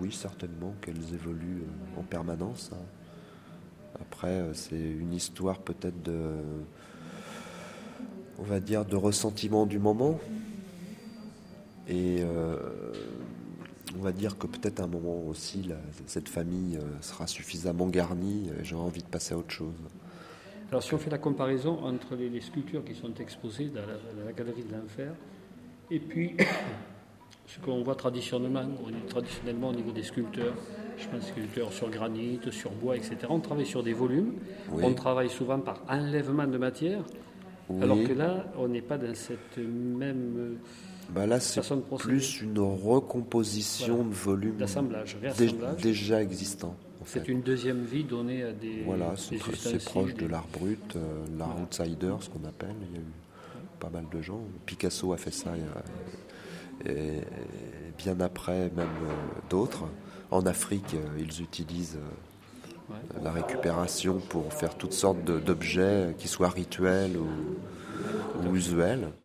oui, certainement qu'elles évoluent en permanence. Après, c'est une histoire peut-être on va dire, de ressentiment du moment. Et on va dire que peut-être à un moment aussi, cette famille sera suffisamment garnie et j'aurai envie de passer à autre chose. Alors si on fait la comparaison entre les sculptures qui sont exposées dans la galerie de l'Enfer et puis ce qu'on voit traditionnellement au niveau des sculpteurs, je pense sculpteurs sur granit, sur bois, etc. On travaille sur des volumes, Oui. on travaille souvent par enlèvement de matière, Oui. alors que là, on n'est pas dans cette même là, c'est façon de procéder. Plus une recomposition de volumes d'assemblage, réassemblage. déjà existants. C'est une deuxième vie donnée à des c'est proche de l'art brut, l'art outsider, ce qu'on appelle. Il y a eu pas mal de gens. Picasso a fait ça et bien après, même d'autres. En Afrique, ils utilisent la récupération pour faire toutes sortes d'objets qui soient rituels ou usuels.